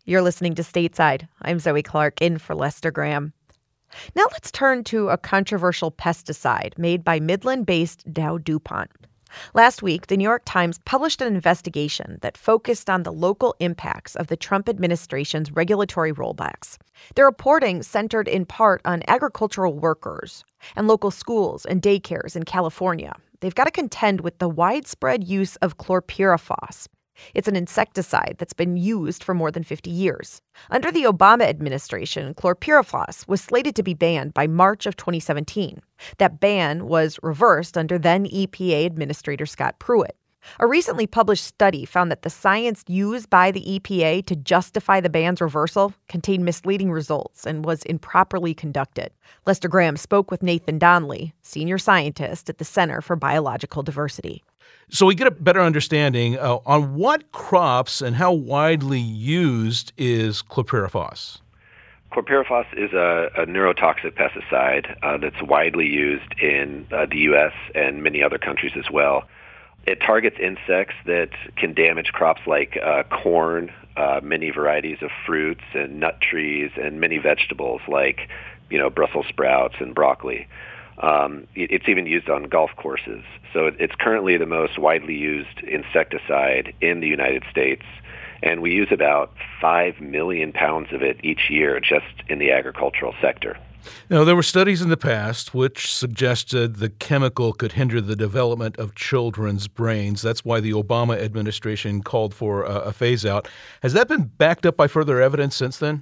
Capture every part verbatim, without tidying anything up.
You're listening to Stateside. I'm Zoe Clark, in for Lester Graham. Now let's turn to a controversial pesticide made by Midland-based Dow DuPont. Last week, the New York Times published an investigation that focused on the local impacts of the Trump administration's regulatory rollbacks. Their reporting centered in part on agricultural workers and local schools and daycares in California. They've got to contend with the widespread use of chlorpyrifos. It's an insecticide that's been used for more than fifty years. Under the Obama administration, chlorpyrifos was slated to be banned by March of twenty seventeen. That ban was reversed under then E P A Administrator Scott Pruitt. A recently published study found that the science used by the E P A to justify the ban's reversal contained misleading results and was improperly conducted. Lester Graham spoke with Nathan Donnelly, senior scientist at the Center for Biological Diversity. So we get a better understanding uh, on what crops and how widely used is chlorpyrifos. Chlorpyrifos is a, a neurotoxic pesticide uh, that's widely used in uh, the U S and many other countries as well. It targets insects that can damage crops like uh, corn, uh, many varieties of fruits and nut trees, and many vegetables like, you know, Brussels sprouts and broccoli. Um, it's even used on golf courses. So it's currently the most widely used insecticide in the United States, and we use about five million pounds of it each year just in the agricultural sector. Now, there were studies in the past which suggested the chemical could hinder the development of children's brains. That's why the Obama administration called for a, a phase-out. Has that been backed up by further evidence since then?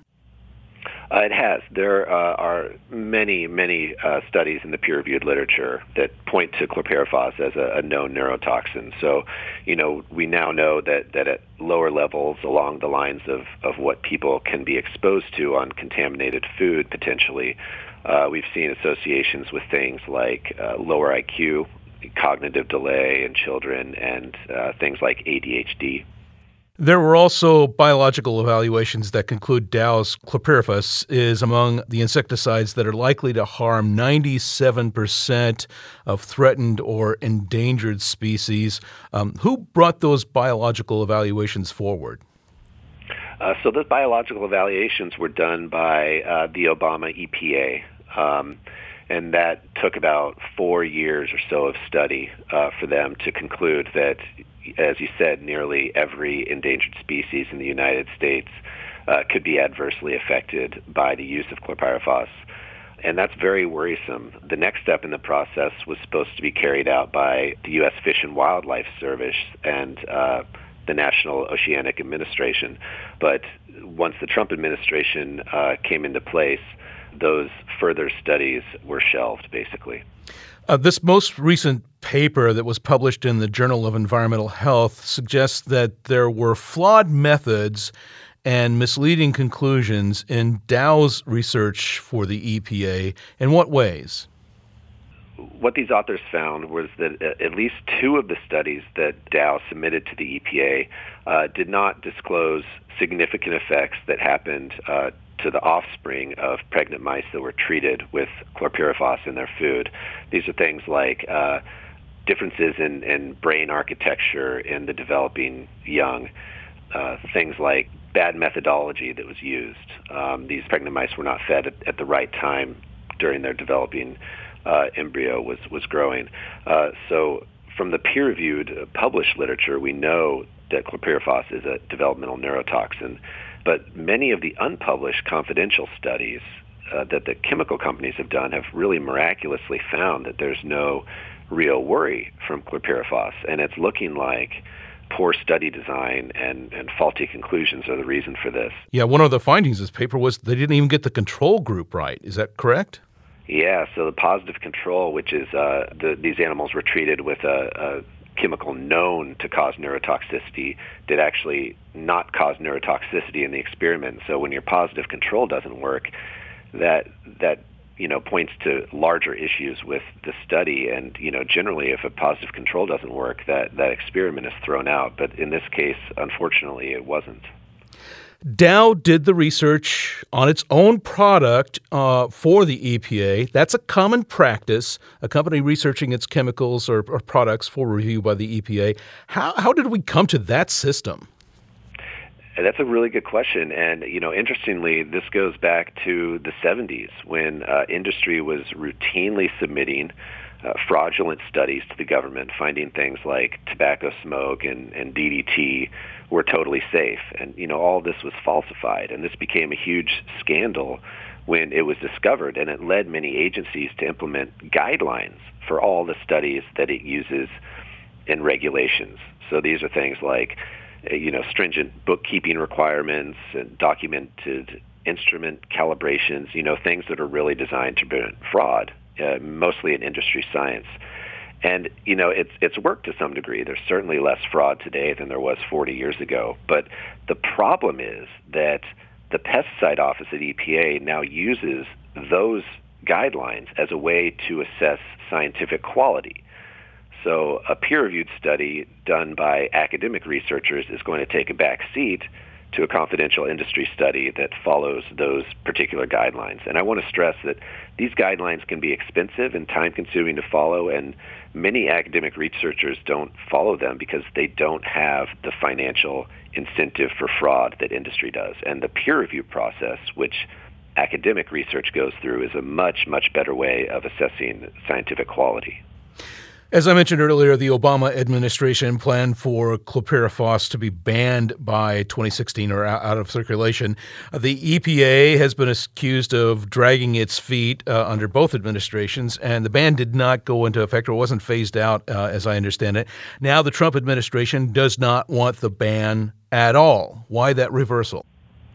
Uh, it has. There uh, are many, many uh, studies in the peer-reviewed literature that point to chlorpyrifos as a, a known neurotoxin. So, you know, we now know that, that at lower levels along the lines of, of what people can be exposed to on contaminated food, potentially, uh, we've seen associations with things like uh, lower I Q, cognitive delay in children, and uh, things like A D H D. There were also biological evaluations that conclude Dow's chlorpyrifos is among the insecticides that are likely to harm ninety-seven percent of threatened or endangered species. Um, who brought those biological evaluations forward? Uh, so those biological evaluations were done by uh, the Obama E P A. Um, And that took about four years or so of study uh, for them to conclude that, as you said, nearly every endangered species in the United States uh, could be adversely affected by the use of chlorpyrifos. And that's very worrisome. The next step in the process was supposed to be carried out by the U S Fish and Wildlife Service and uh, the National Oceanic Administration. But once the Trump administration uh, came into place, those further studies were shelved, basically. Uh, this most recent paper that was published in the Journal of Environmental Health suggests that there were flawed methods and misleading conclusions in Dow's research for the E P A. In what ways? What these authors found was that at least two of the studies that Dow submitted to the E P A uh, did not disclose significant effects that happened uh, to the offspring of pregnant mice that were treated with chlorpyrifos in their food. These are things like uh, differences in, in brain architecture in the developing young, uh, things like bad methodology that was used. Um, these pregnant mice were not fed at, at the right time during their developing uh, embryo was, was growing. Uh, so from the peer-reviewed uh, published literature, we know that chlorpyrifos is a developmental neurotoxin. But many of the unpublished confidential studies uh, that the chemical companies have done have really miraculously found that there's no real worry from chlorpyrifos. And it's looking like poor study design and, and faulty conclusions are the reason for this. Yeah, one of the findings of this paper was they didn't even get the control group right. Is that correct? Yeah, so the positive control, which is uh, the, these animals were treated with a, a chemical known to cause neurotoxicity, did actually not cause neurotoxicity in the experiment. So when your positive control doesn't work, that that you know points to larger issues with the study. And you know generally, if a positive control doesn't work, that that experiment is thrown out. But in this case, unfortunately, it wasn't. Dow did the research on its own product uh, for the E P A. That's a common practice, a company researching its chemicals or, or products for review by the E P A. How, how did we come to that system? That's a really good question. And, you know, interestingly, this goes back to the seventies when uh, industry was routinely submitting uh, fraudulent studies to the government, finding things like tobacco smoke and, and D D T were totally safe. And, you know, all this was falsified. And this became a huge scandal when it was discovered. And it led many agencies to implement guidelines for all the studies that it uses in regulations. So these are things like, you know, stringent bookkeeping requirements and documented instrument calibrations, you know, things that are really designed to prevent fraud, uh, mostly in industry science. And, you know, it's it's worked to some degree. There's certainly less fraud today than there was forty years ago. But the problem is that the pesticide office at E P A now uses those guidelines as a way to assess scientific quality. So a peer-reviewed study done by academic researchers is going to take a back seat to a confidential industry study that follows those particular guidelines. And I want to stress that these guidelines can be expensive and time-consuming to follow, and many academic researchers don't follow them because they don't have the financial incentive for fraud that industry does. And the peer review process, which academic research goes through, is a much, much better way of assessing scientific quality. As I mentioned earlier, the Obama administration planned for chlorpyrifos to be banned by twenty sixteen or out of circulation. The E P A has been accused of dragging its feet uh, under both administrations, and the ban did not go into effect or wasn't phased out, uh, as I understand it. Now the Trump administration does not want the ban at all. Why that reversal?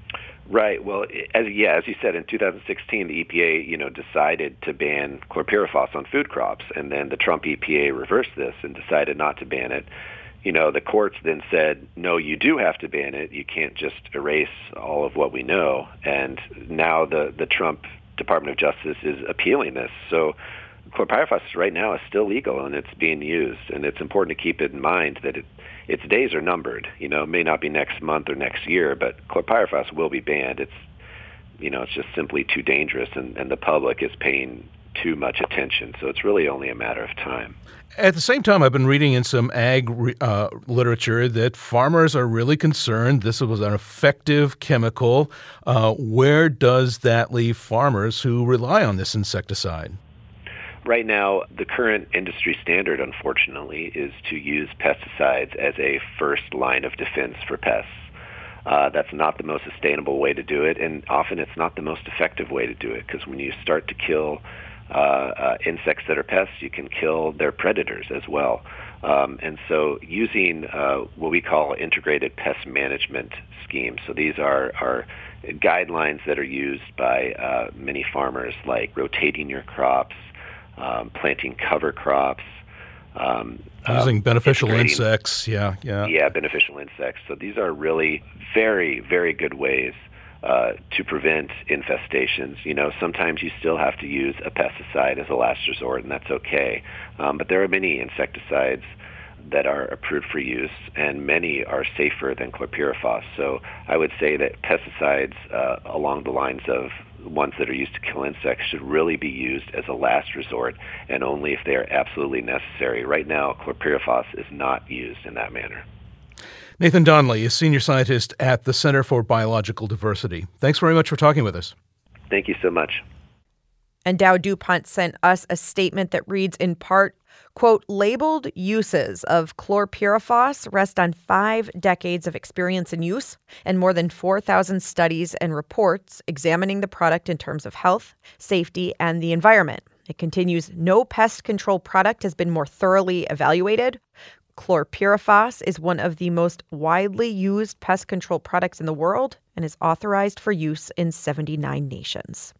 Right. Well, as yeah, as you said, in two thousand sixteen, the E P A, you know, decided to ban chlorpyrifos on food crops, and then the Trump E P A reversed this and decided not to ban it. You know, the courts then said, no, you do have to ban it. You can't just erase all of what we know. And now the the Trump Department of Justice is appealing this. So chlorpyrifos right now is still legal and it's being used, and it's important to keep it in mind that it, its days are numbered. You know, it may not be next month or next year, but chlorpyrifos will be banned. It's, you know, it's just simply too dangerous, and, and the public is paying too much attention. So it's really only a matter of time. At the same time, I've been reading in some ag uh, literature that farmers are really concerned this was an effective chemical. Uh, where does that leave farmers who rely on this insecticide? Right now, the current industry standard, unfortunately, is to use pesticides as a first line of defense for pests. Uh, that's not the most sustainable way to do it, and often it's not the most effective way to do it, because when you start to kill uh, uh, insects that are pests, you can kill their predators as well. Um, and so using uh, what we call integrated pest management schemes, so these are, are guidelines that are used by uh, many farmers, like rotating your crops, Um, planting cover crops, um, using um, beneficial insects. Yeah, yeah. Yeah, beneficial insects. So these are really very, very good ways uh, to prevent infestations. You know, sometimes you still have to use a pesticide as a last resort, and that's okay. Um, but there are many insecticides that are approved for use, and many are safer than chlorpyrifos. So I would say that pesticides uh, along the lines of ones that are used to kill insects should really be used as a last resort, and only if they are absolutely necessary. Right now, chlorpyrifos is not used in that manner. Nathan Donnelly is senior scientist at the Center for Biological Diversity. Thanks very much for talking with us. Thank you so much. And Dow DuPont sent us a statement that reads in part, quote, labeled uses of chlorpyrifos rest on five decades of experience in use and more than four thousand studies and reports examining the product in terms of health, safety, and the environment. It continues, no pest control product has been more thoroughly evaluated. Chlorpyrifos is one of the most widely used pest control products in the world and is authorized for use in seventy-nine nations.